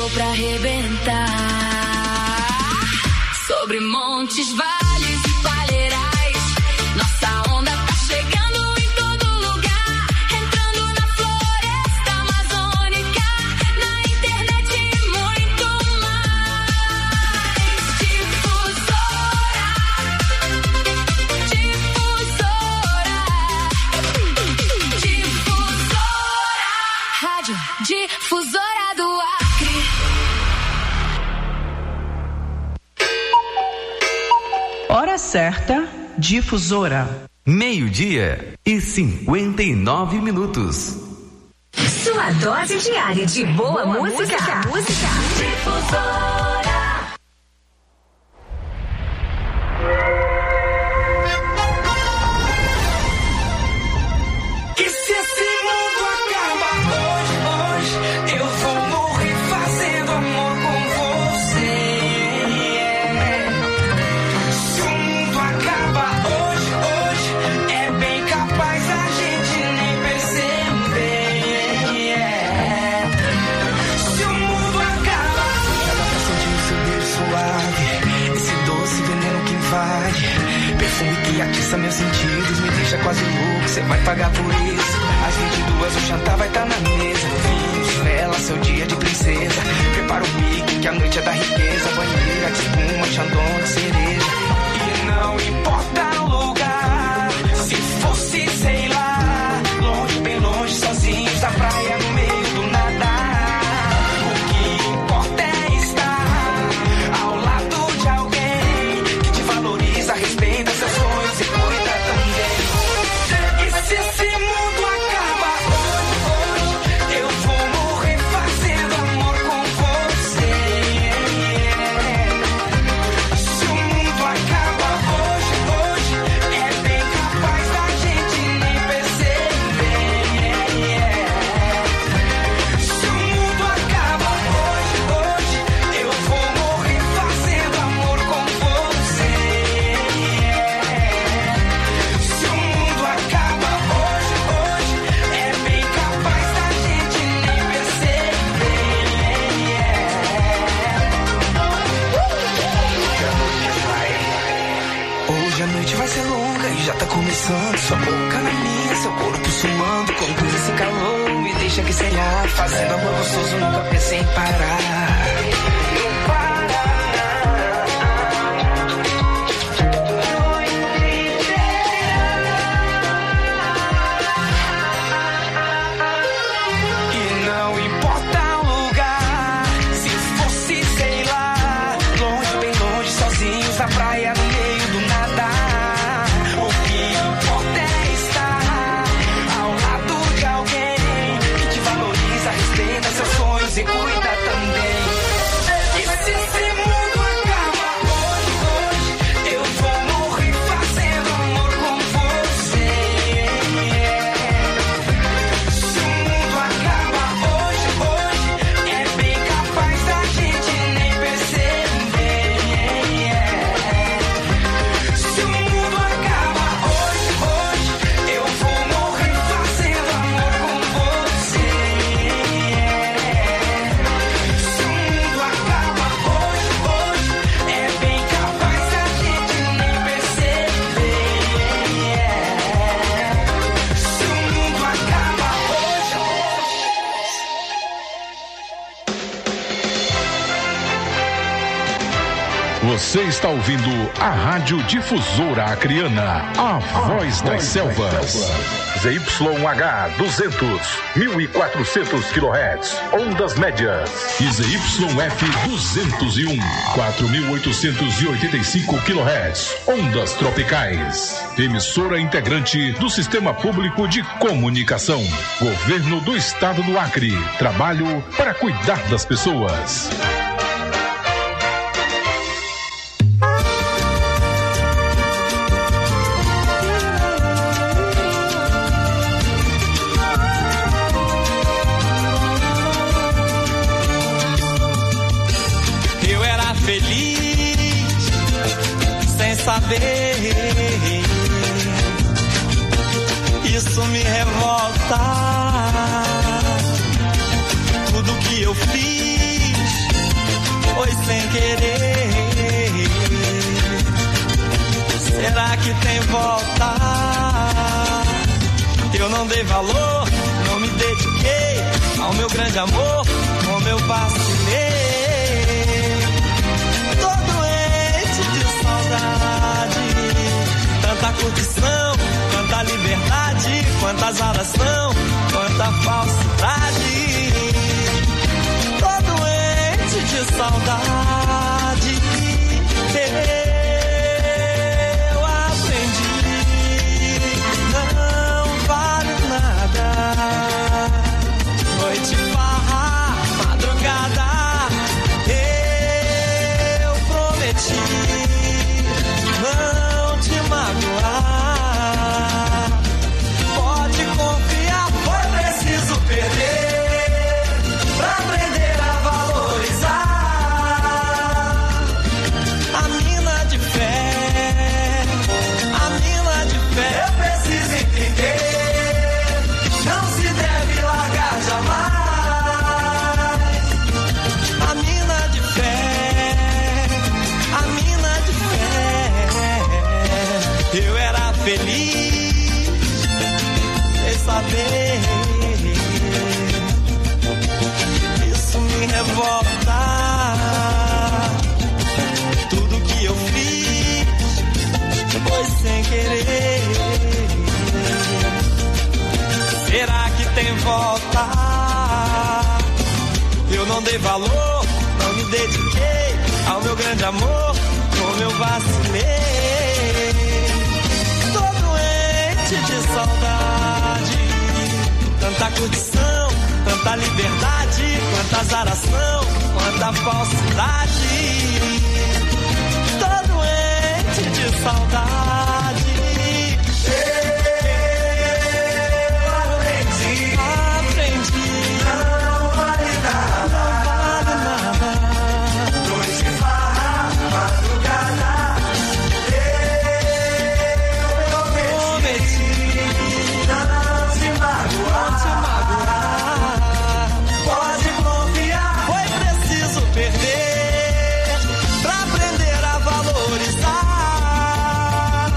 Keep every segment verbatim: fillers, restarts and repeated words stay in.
chegou pra arrebentar. Sobre montes, vales e palheirais, nossa onda tá chegando em todo lugar. Entrando na floresta amazônica, na internet e muito mais. Difusora, difusora, difusora, rádio difusora do Acre. Hora certa, difusora. Meio-dia e cinquenta e nove minutos. Sua dose diária de boa, boa música. música. música. Difusora. E se esse mundo acaba hoje, hoje, eu vou morrer fazendo amor com você. Se o mundo acaba hoje, hoje, é bem capaz da gente nem perceber. Se o mundo acaba, já dá pra sentir o seu beijo suave, esse doce veneno que invade, perfume que atiça meus sentidos, me deixa quase louco, cê vai pagar por isso. Às vinte e duas o jantar vai estar na mesa, vinhos, vela, seu dia de princesa. Prepara o pique que a noite é da riqueza, banheira de espuma, chandona, cereja. E não importa o lugar, se fosse, sei lá, longe, bem longe, sozinhos da praia, no meio do nada. O que importa é estar ao lado de alguém que te valoriza, respeita seus sonhos e cuida também. E se esse mundo acaba hoje, hoje, eu vou morrer fazendo amor com você. Se o mundo acaba hoje, hoje, é bem capaz da gente nem perceber. Se o mundo acaba hoje, hoje, eu vou morrer fazendo amor com você. Se o mundo acaba hoje, hoje, é bem capaz da gente nem perceber. Hoje a noite vai ser longa e já tá começando. Sua boca na minha, seu corpo suando, com tudo esse calor me deixa que sei lá, fazendo amor gostoso, nunca pensei em parar. Não para. E não importa o lugar, se fosse, sei lá, longe, bem longe, sozinhos na praia, no meio do nada. O que importa é estar ao lado de alguém que te valoriza, respeita seus sonhos e cuida também. E se esse mundo acaba hoje, hoje, eu vou morrer fazendo amor com você. Se o mundo acaba hoje, hoje, é bem capaz da gente nem perceber. Se o mundo acaba hoje, hoje, eu vou morrer fazendo amor com você. Se o mundo acaba hoje, hoje, é bem capaz da gente nem perceber. Se o mundo acaba hoje, Você está ouvindo a Rádio Difusora Acreana, a voz das selvas. Z Y H duzentos, mil e quatrocentos quilohertz, ondas médias. E Z Y F duzentos e um, quatro mil oitocentos e oitenta e cinco quilohertz, ondas tropicais. Emissora integrante do Sistema Público de Comunicação. Governo do Estado do Acre. Trabalho para cuidar das pessoas. eu era feliz sem saber. Isso me revolta. Tudo que eu fiz sem querer. Será que tem volta? Eu não dei valor, não me dediquei ao meu grande amor, como eu vacilei. Tô doente de saudade, tanta curtição, tanta liberdade, quantas alas são, quanta falsidade. Tô doente de saudade, eu aprendi, não vale nada. Noite, farra, madrugada, eu prometi não te magoar. Pode confiar, foi preciso perder pra aprender a valorizar. A mina de fé, a mina de fé, eu preciso entender, não se deve largar jamais. A mina de fé, a mina de fé, eu era feliz sem saber. Isso me revolta, tudo que eu fiz foi sem querer. Será que tem volta? Eu não dei valor, não me dediquei ao meu grande amor, como eu vacilei. Tô doente de saudade, tanta curtição, tanta liberdade, quanta azaração, quanta falsidade. Tô doente de saudade. Eu aprendi, aprendi, não vale nada, não vale nada. Noite, farra, madrugada, eu prometi não te magoar, te magoar. Pode confiar, foi preciso perder pra aprender a valorizar.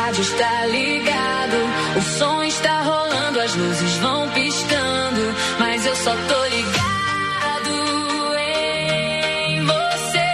rádio está ligado, o som está rolando, as luzes vão piscando, mas eu só tô ligado em você.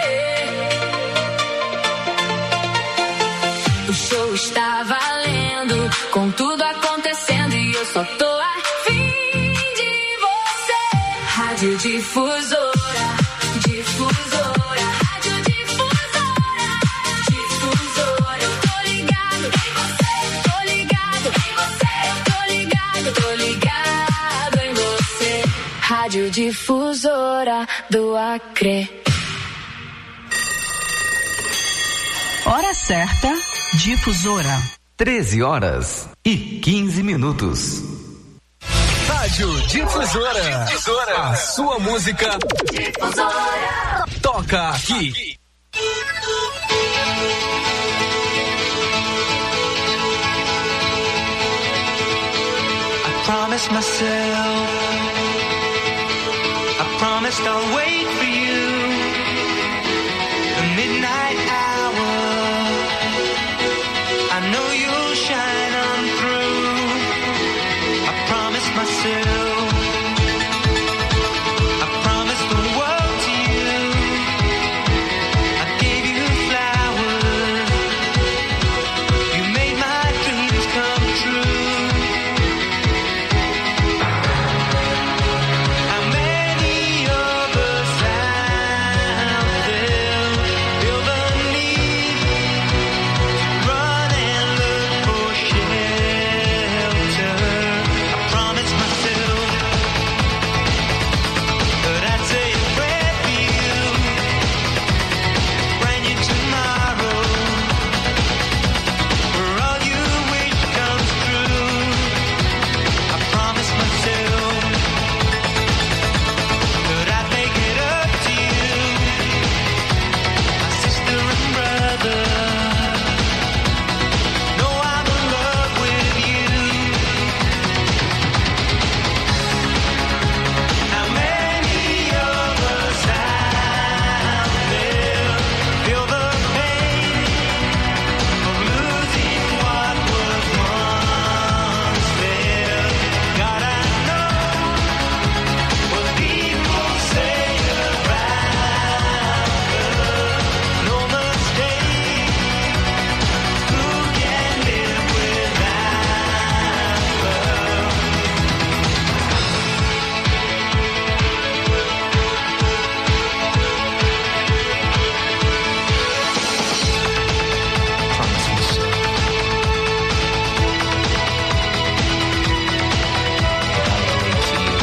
O show está valendo, com tudo acontecendo e eu só tô afim de você. Rádio Difusora, Difusora, Rádio Difusora, Difusora. Eu tô ligado em você, tô ligado em você, eu tô ligado, tô ligado em você. Rádio Difusora do Acre. Hora certa, Difusora. treze horas e quinze minutos. Rádio Difusora. Difusora. A sua música. Difusora. Toca aqui. I promised myself, I promised I'll wait for you. The midnight hour, I know you'll shine on through. I promised myself, I promised the world to you. I gave you flowers, you made my dreams come true. How many of us out there feel the need to run and look for shelter? I promised myself that I'd say a prayer for you, brand new tomorrow, where all you wish comes true. I promised myself that I'd make it up to you, my sister and brother. Know I'm in love with you. How many of us out there feel the pain of losing what was once there? God, I know what people say around love. No mistake, who can live without love? Promise myself I'll wait for you.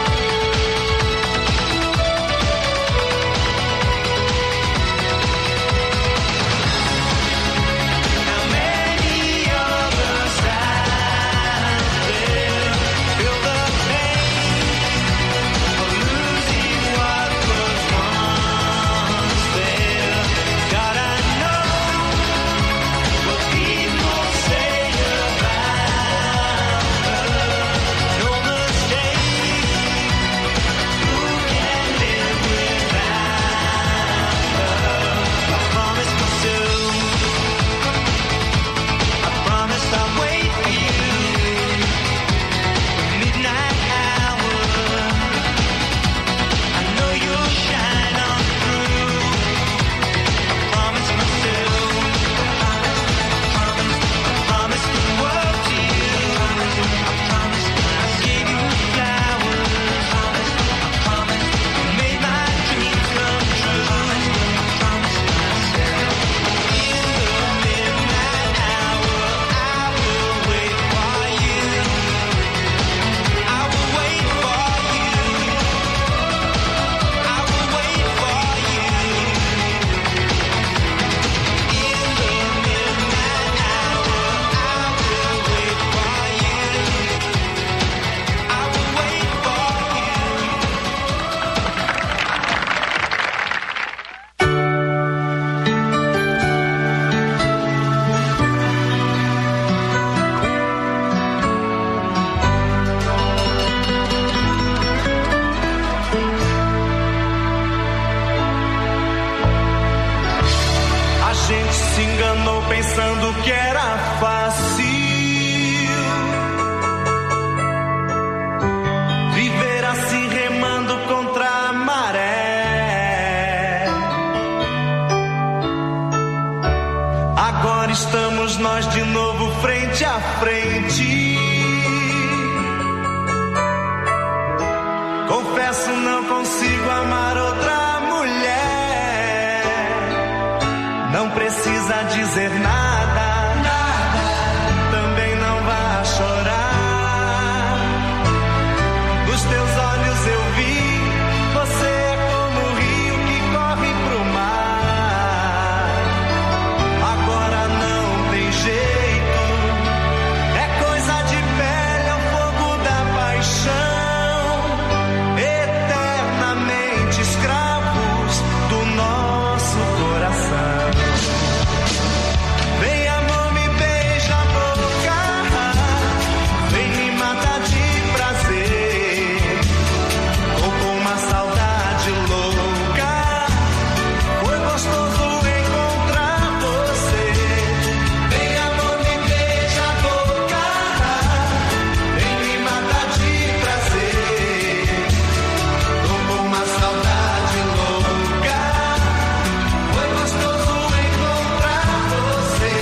How many of us out there feel the pain of losing what was once there? God, I know what people say around love. No mistake, who can live without love? I promised myself, I promised I'd wait for you. Midnight hour, I know you'll shine on through. I promised myself, I promised, I promised the world to you. I promised I gave you flowers. I promised you made my dreams come true. I promised myself, in the midnight hour, I will wait for you. I will wait for you. I will wait for you. In the midnight hour, I will wait for you. I will wait for A gente se enganou pensando que era fácil. Agora estamos nós de novo frente a frente. Confesso, não consigo amar outra mulher. Não precisa dizer nada, nada. Também não vá chorar. Nos teus olhos eu vi, você é como o rio que corre pro mar. Agora não tem jeito, é coisa de pele, é o fogo da paixão. Eternamente escravos do nosso coração. Vem amor, me beija a boca, vem me matar de prazer. Tô com uma saudade louca, foi gostoso encontrar você. Vem amor, me beija a boca, vem me matar de prazer. Tô com uma saudade louca, foi gostoso encontrar você.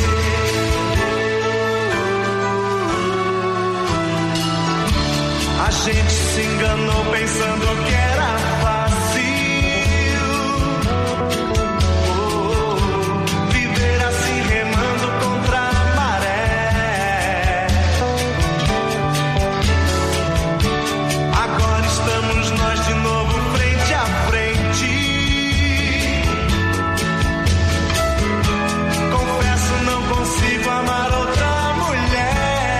A gente se enganou pensando que era fácil. Oh, viver assim remando contra a maré. Agora estamos nós de novo frente a frente. Confesso, não consigo amar outra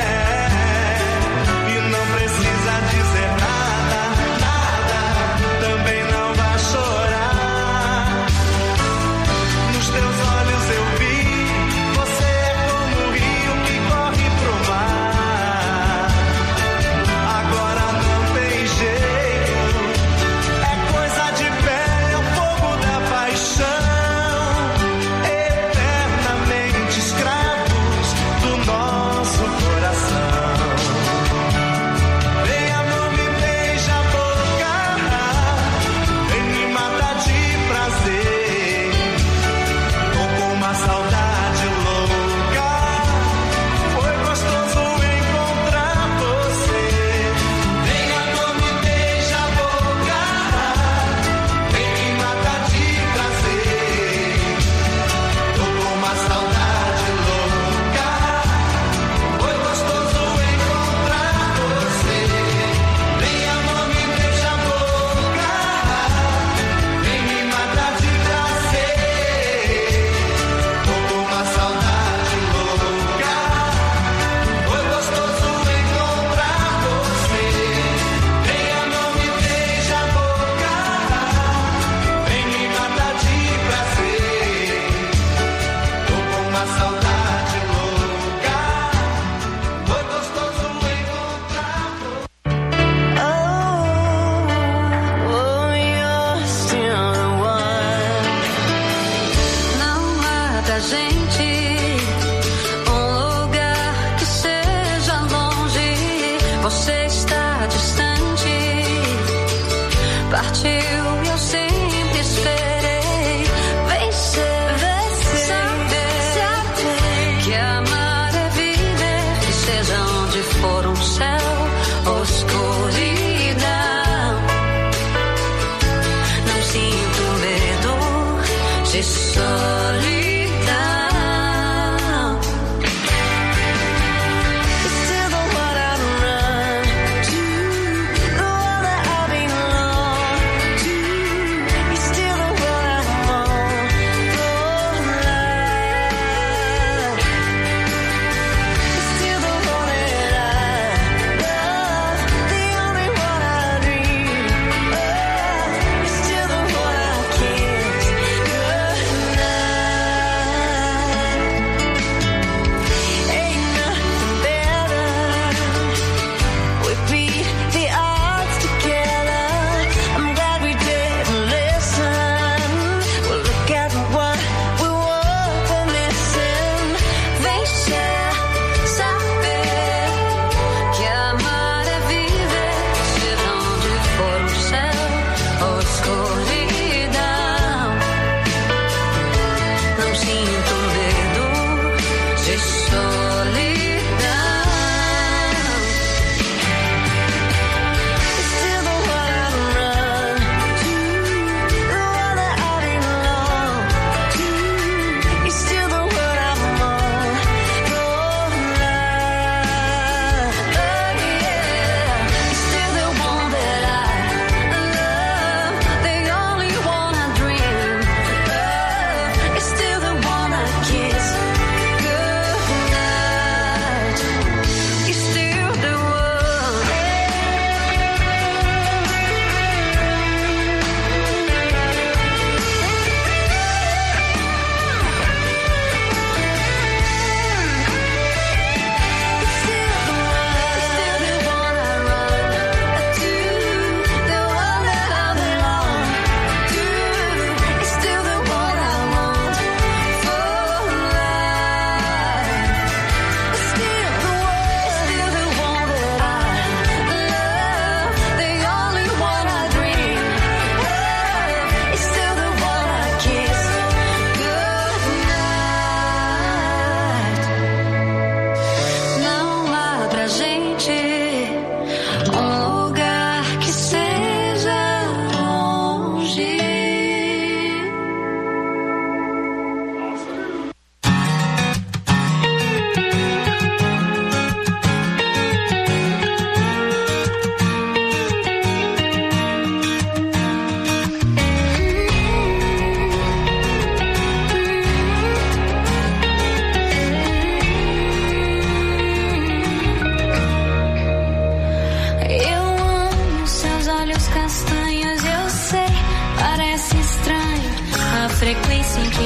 mulher. E não precisa dizer nada, nada.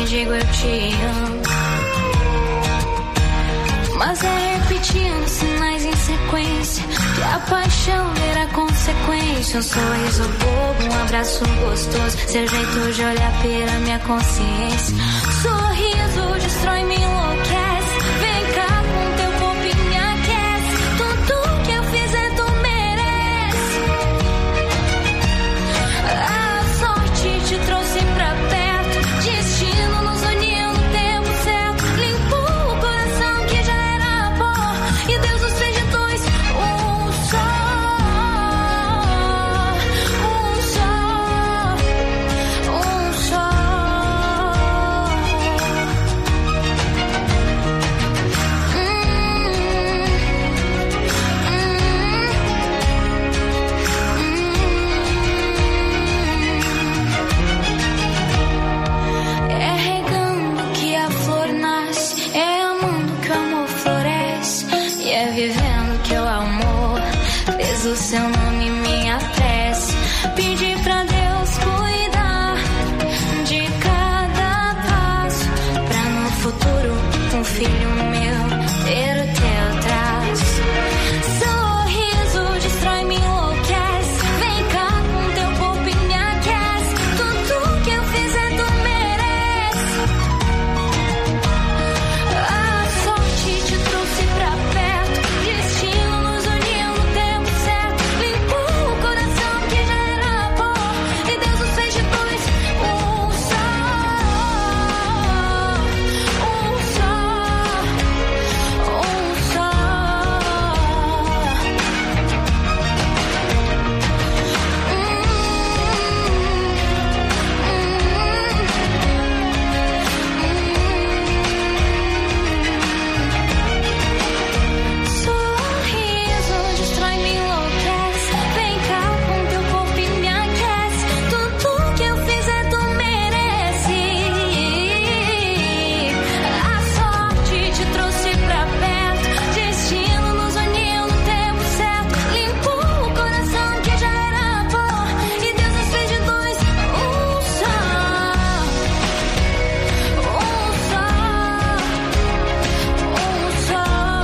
digo eu te amo. Mas é repetindo sinais em sequência que a paixão vira consequência. Um sorriso bobo, um abraço gostoso, seu jeito de olhar pela minha consciência. Sorriso destrói, me enlouquece. Vem cá com teu corpo me aquece. Tudo que eu fizer tu merece. A sorte te trouxe pra perto, destino nos uniu no tempo certo. Limpou o coração que já era pó e Deus nos fez de dois um só, um só, um só. É regando que a flor nasce, é amando que o amor floresce, e é vivendo que o amor fez o seu nome minha prece. Pedi pra Deus cuidar de cada passo, pra no futuro um filho meu ter o teu traço. Sorriso destrói, me enlouquece. Vem cá com teu corpo e me aquece. Tudo que eu fizer tu merece. A sorte te trouxe pra perto, destino nos uniu no tempo certo. Limpou o coração que já era pó e Deus nos fez de dois um só, um só, um só. Sorriso destrói, me enlouquece. Vem cá com teu corpo e me aquece. Tudo que eu fizer tu merece. A sorte te trouxe pra perto, destino nos uniu no tempo certo. Limpou o coração que já era pó e Deus nos fez de dois um só, um só, um só,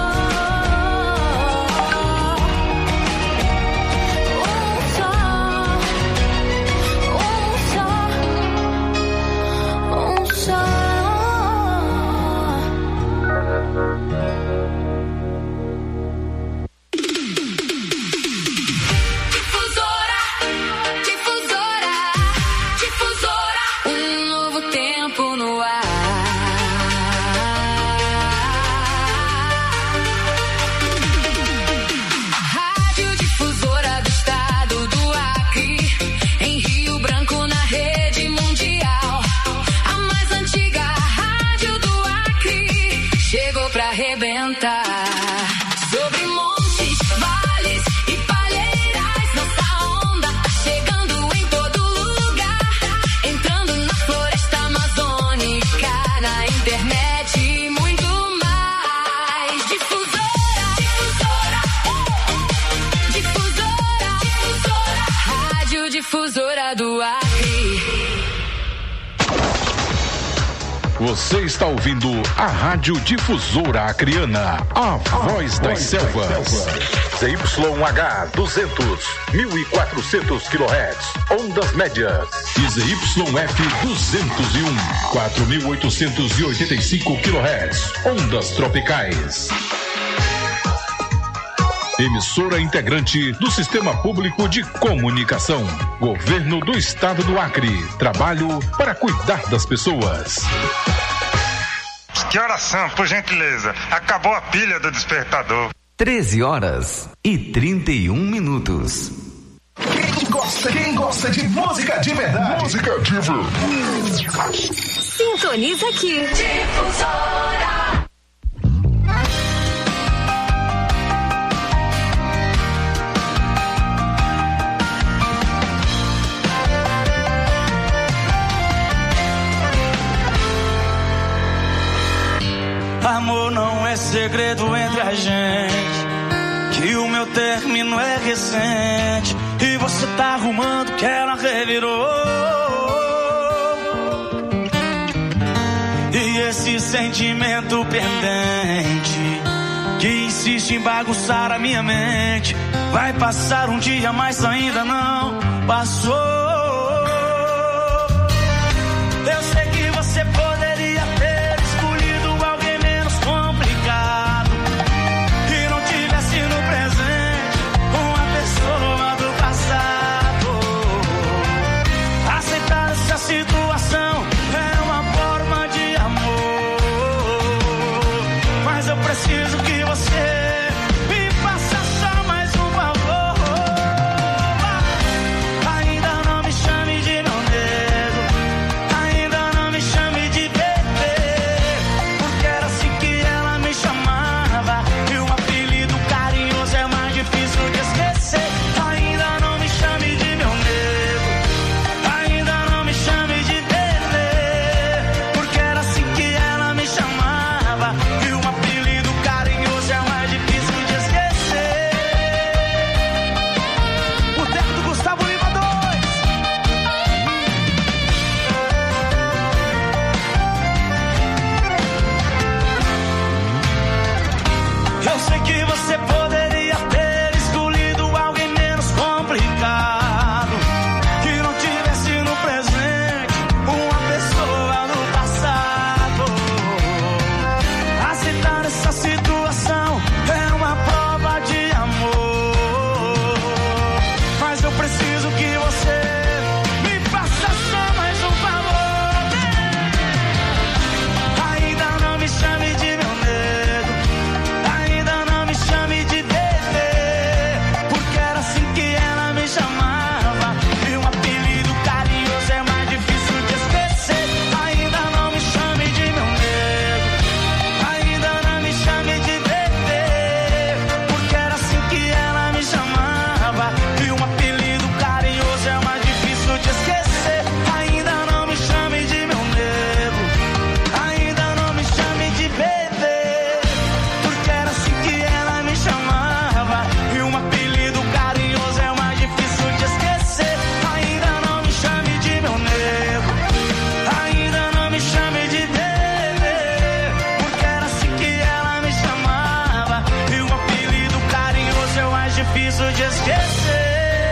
um só, um só. Difusora, difusora, difusora, um novo tempo no ar. Rádio Difusora do Estado do Acre, em Rio Branco na rede mundial. A mais antiga rádio do Acre chegou pra arrebentar. Sobre montes, vales e palheiras, nossa onda tá chegando em todo lugar. Entrando na floresta amazônica, na internet e muito mais. Difusora, difusora, difusora, difusora, rádio Difusora do Acre. Você está ouvindo a Rádio Difusora Acreana, a voz das selvas. Z Y H duzentos, mil e quatrocentos quilohertz, ondas médias. E Z Y F duzentos e um, quatro mil oitocentos e oitenta e cinco quilohertz, ondas tropicais. Emissora integrante do Sistema Público de Comunicação. Governo do Estado do Acre. Trabalho para cuidar das pessoas. Que horas são, por gentileza? Acabou a pilha do despertador. treze horas e trinta e um minutos. Quem gosta, quem gosta de música de verdade? Música de verdade. Sintoniza aqui. Difusora. Amor não é segredo entre a gente, que o meu término é recente e você tá arrumando que ela revirou. esse sentimento pendente que insiste em bagunçar a minha mente. Vai passar um dia, mas ainda não passou. Eu sei que você poderia ter escolhido alguém menos complicado que não tivesse no presente uma pessoa do passado. Aceitar essa situação é uma forma de amor, mas eu preciso que você me faça só mais um favor. Ainda não me chame de meu nego, ainda não me chame de bebê, porque era assim que ela me chamava, e um apelido carinhoso é mais difícil de esquecer. Ainda não me chame de meu nego, ainda não me chame de bebê, porque era assim que ela me chamava, e um apelido carinhoso é mais difícil de esquecer. O teto do Gustavo Lima dois. Eu sei que você poderia ter escolhido alguém menos complicado que não tivesse no presente uma pessoa no passado. Aceitar essa situação é uma prova de amor, mas eu preciso que você me faça só mais um favor. Ainda não me chame de meu nego, ainda não me chame de bebê, porque era assim que ela me chamava, e um apelido carinhoso é mais difícil de esquecer. Ainda não me chame de meu nego, ainda não me chame de bebê, porque era assim que ela me chamava, e um apelido carinhoso é mais difícil de esquecer. Ainda não me chame de meu nego, ainda não me chame de bebê, porque era assim que ela me chamava, e um apelido carinhoso é mais difícil de esquecer. Ainda não me chame de meu nego, ainda não me chame de bebê, porque era assim que ela me chamava, e um apelido carinhoso é mais difícil de esquecer.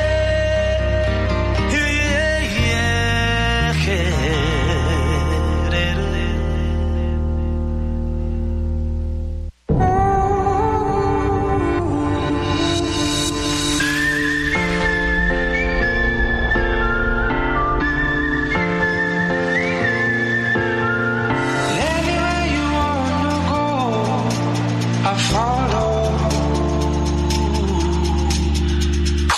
Yeah, yeah, yeah. Anywhere you wanna go, I follow.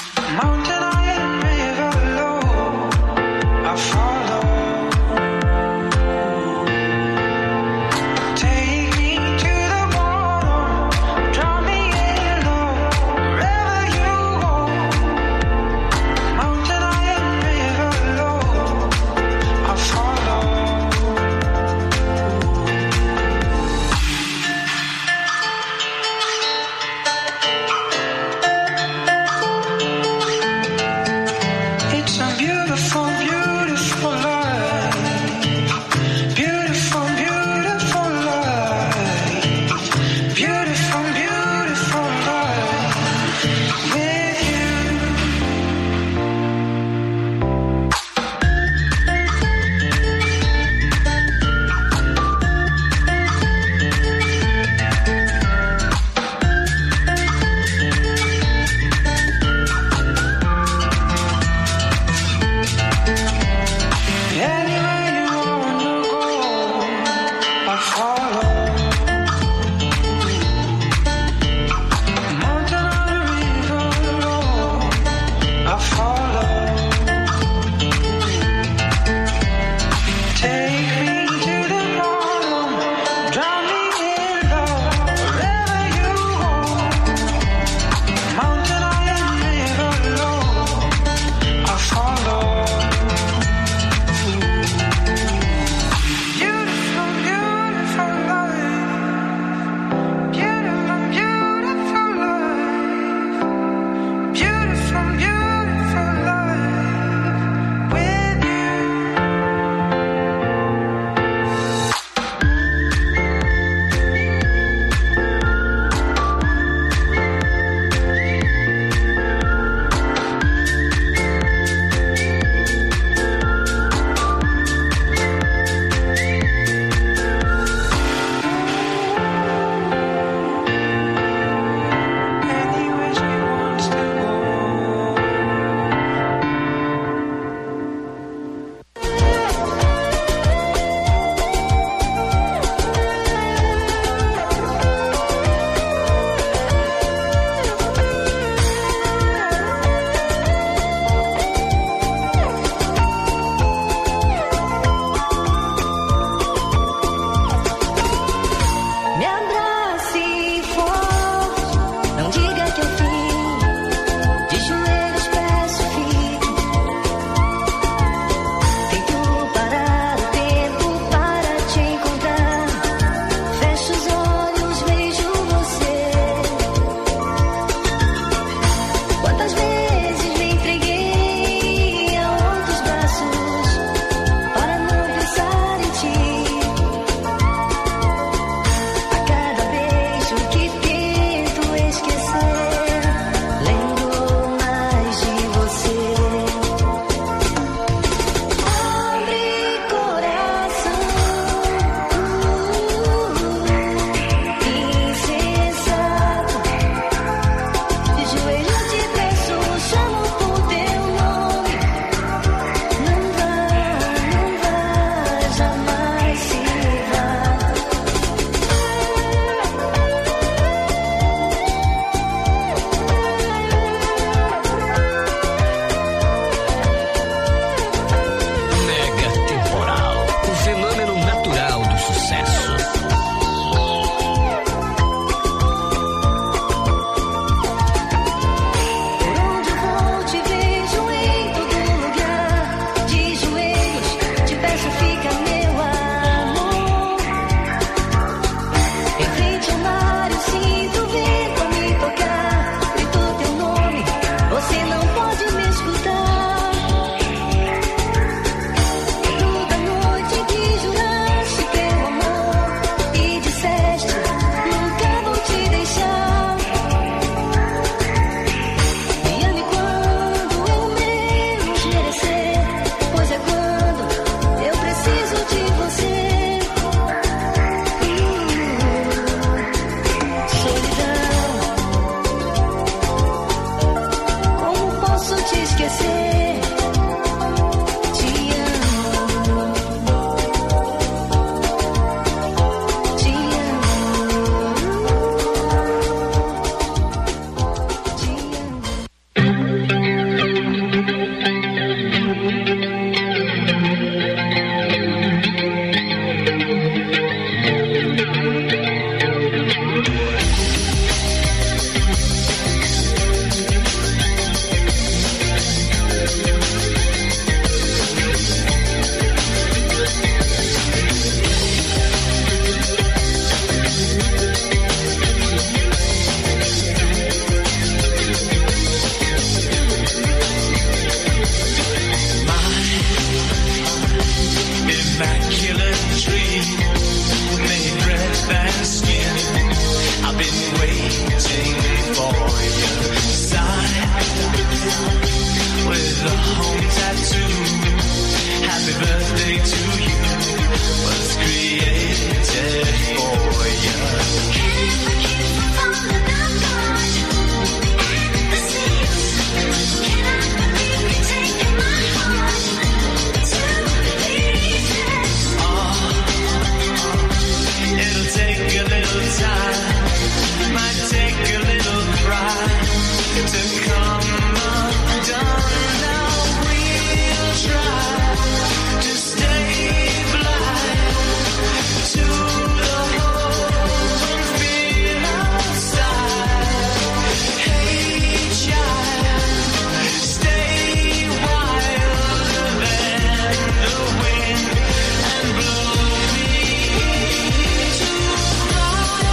might take a little pride to come undone. Now we'll try to stay blind to the hope and fear outside. Hey child, stay wilder than the wind and blow me to fly.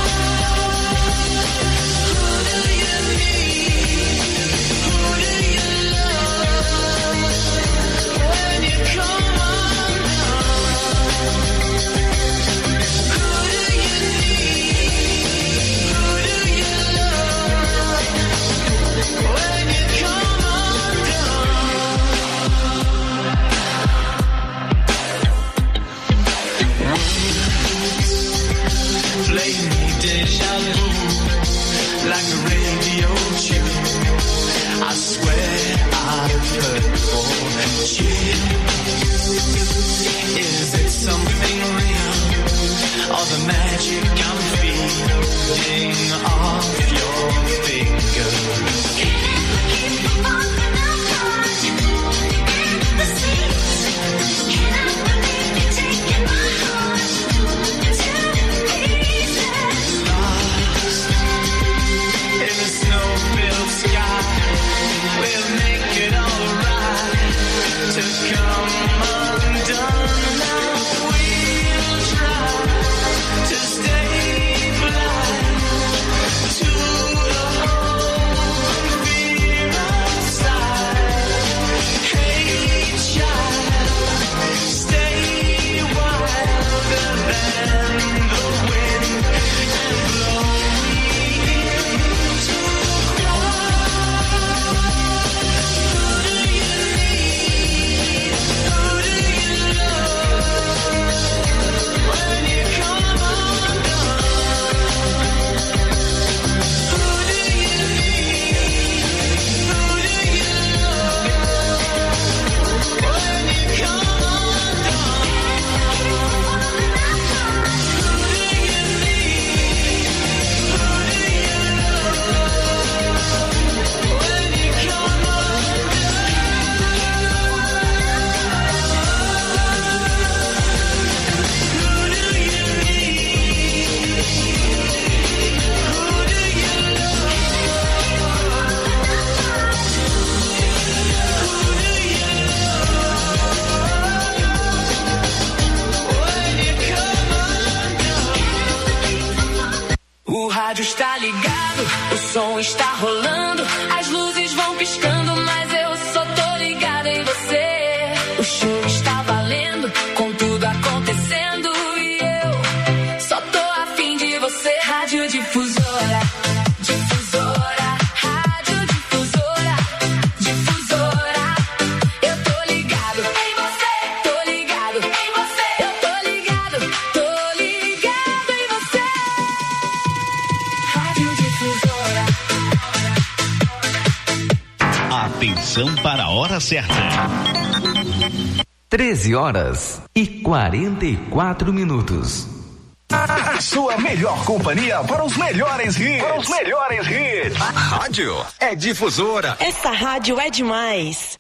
Who do you need? Who do you love when you come undone? Who do you need? Who do you love when you come undone? Play me deja vu like a radio tune. I swear I've heard before. Cheer. Is it something real or the magic I'm feeling off your finger? In a snow-filled sky, we'll make it alright to come undone. Now we'll try to stay blind to the hope and fear outside. Hey child, stay wilder than the wind and blow me to fly. Who do you need? Who do you love when you come undone? Who do you need? Who do you love when you come O rádio está ligado, o som está rolando, as luzes vão piscando, mas eu só tô ligada em você. O show está valendo, com tudo acontecendo, e eu só tô afim de você. Rádio Difusora, Difusora, Rádio Difusora, Difusora. Eu tô ligado em você, tô ligado em você, eu tô ligado, tô ligado em você. Rádio Difusora. Atenção para a hora certa. treze horas e quarenta e quatro minutos. A sua melhor companhia para os melhores hits. Para os melhores hits. Rádio é Difusora. Essa rádio é demais.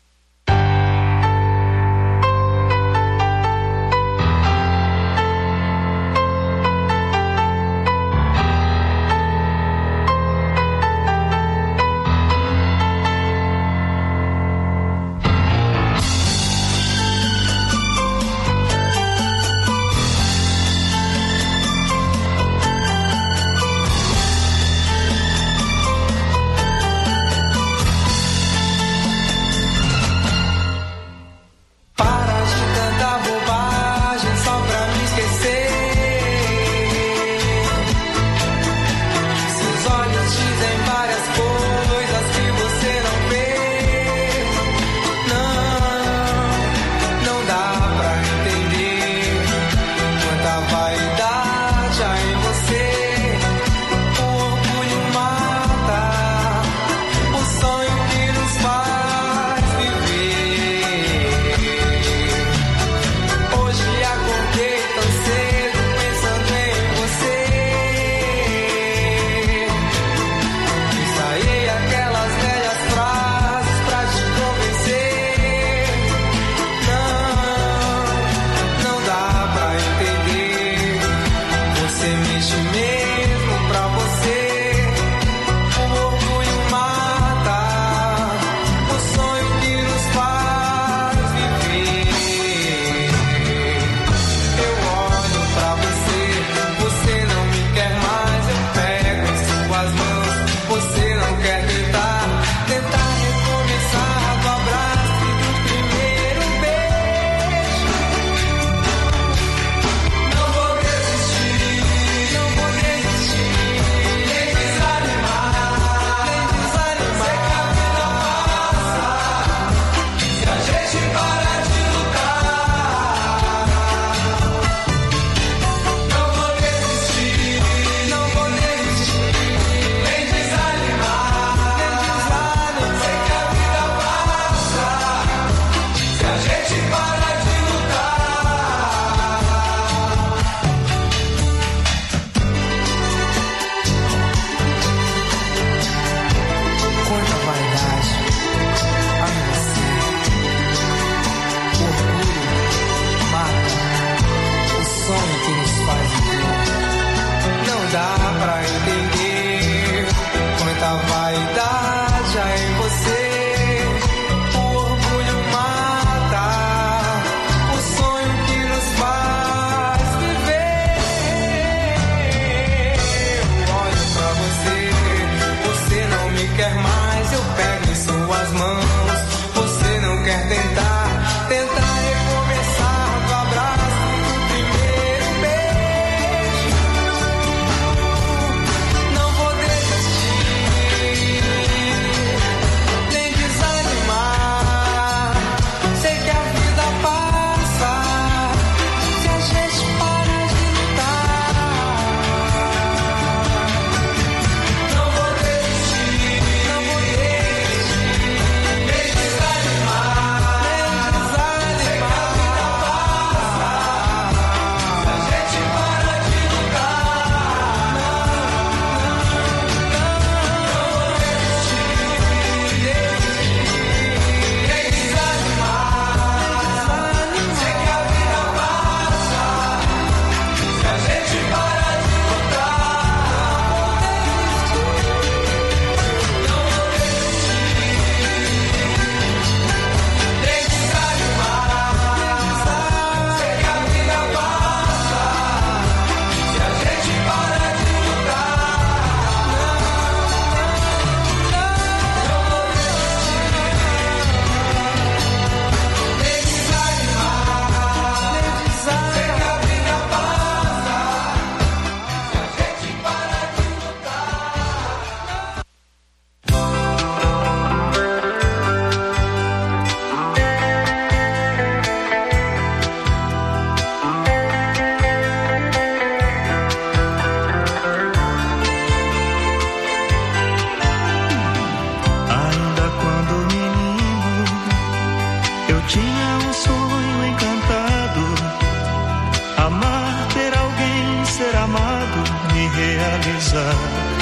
realizar.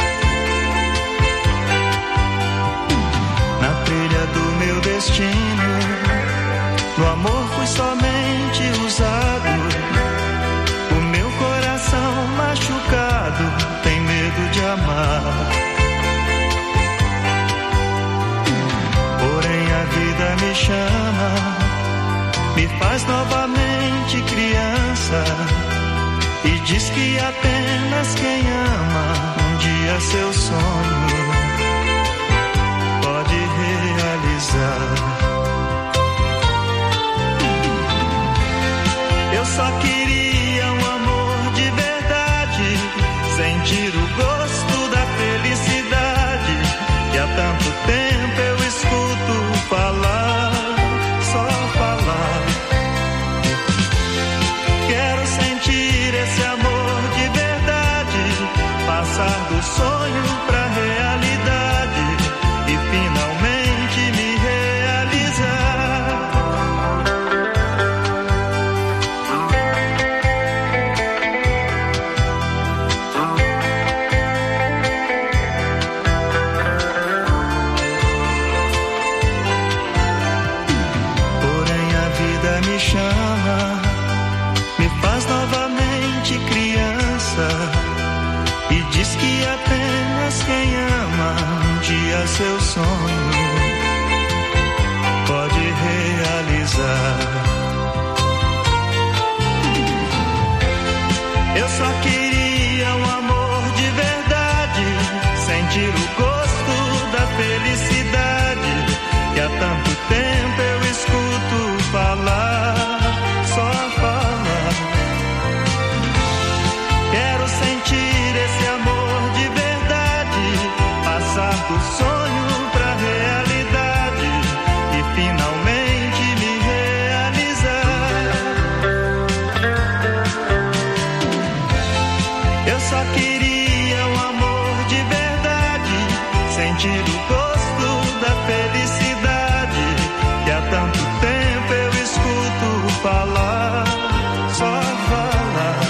Na trilha do meu destino, no amor fui somente usado. O meu coração machucado tem medo de amar. Porém a vida me chama, me faz novamente criança, e diz que apenas quem ama um dia seu sonho pode realizar. Eu só queria um amor de verdade, sentir o gosto da felicidade, que há tanto tempo eu escuto falar, só falar. Quero sentir esse amor de verdade, passar do sonho pra realidade e finalmente me realizar. Porém a vida me chama, me faz novamente criança, e diz que apenas quem ama um dia seu sonho pode realizar. Eu só queria um amor de verdade, sentir o gosto da felicidade, que há tanto tempo eu escuto falar, só falar. Quero sentir esse amor de verdade, passar do sonho pra realidade e finalmente me realizar. Eu só queria um amor de verdade, sentir o gosto da felicidade, que há tanto tempo eu escuto falar, só falar.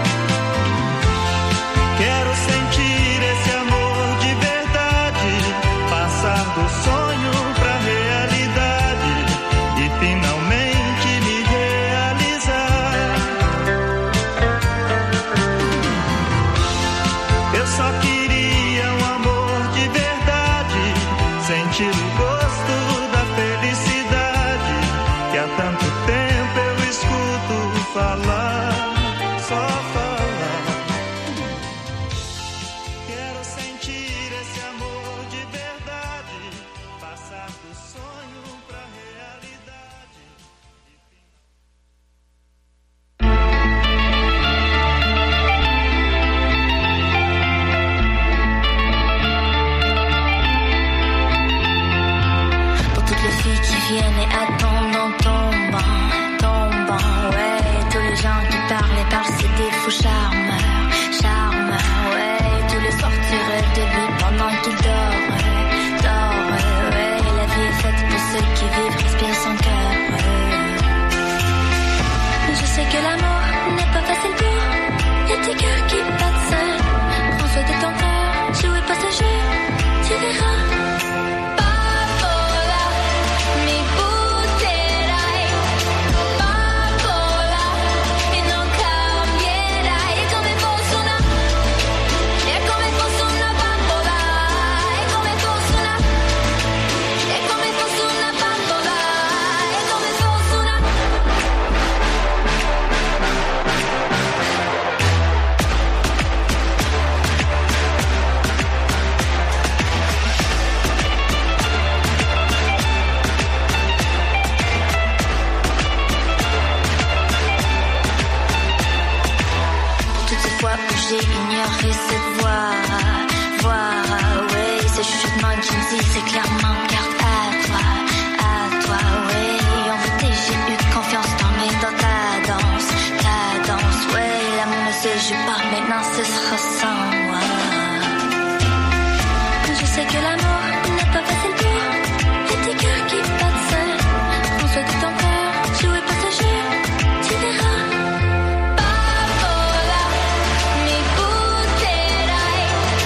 Quero sentir esse amor de verdade, passar do sonho pra realidade e finalmente me realizar. Eu só queria um amor de verdade, sentir o gosto da felicidade, que há tanto tempo eu escuto falar, só falar. Quero sentir esse amor de verdade, passar do sonho pra realidade. Pour toutes les filles qui viennent et attendent en tombant, tombant, ouais. Tous les gens qui parlent et parlent, c'est des faux charmeurs, charmeurs, ouais. Tous les soirs tu rêves de lui pendant qu'il dort, ouais, dort, ouais, ouais. La vie est faite pour ceux qui vivent, respirent son cœur, ouais. Je sais que l'amour n'est pas facile pour les petits cœurs qui battent seuls. Prends soin de ton cœur, jouez pas ce jeu, tu verras. J'ai ignoré cette voix, voix, ouais, ce chuchotement qui me dit c'est clairement garde à toi, à toi, ouais. En vérité j'ai eu confiance dans mes dans ta danse, ta danse, ouais. L'amour ne se joue pas, maintenant ce sera sans moi. Je sais que l'amour n'est pas facile pour les petits cœurs qui battent seuls. Prends soin de ton cœur, jouez pas ce jeu, tu verras. Papola, mi puterai.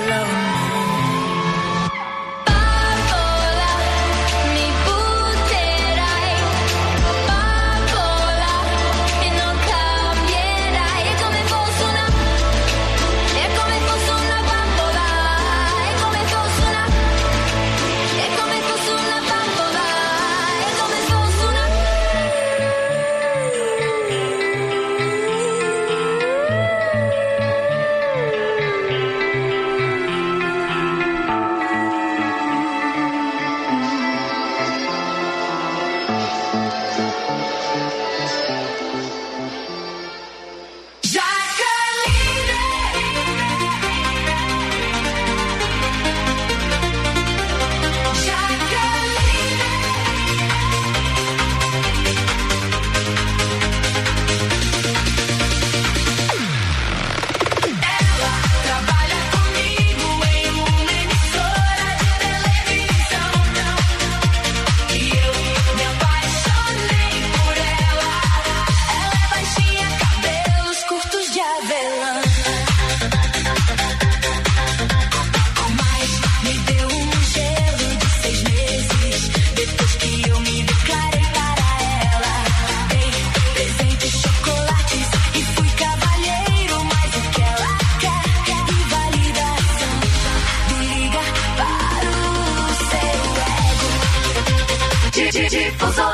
Difusora.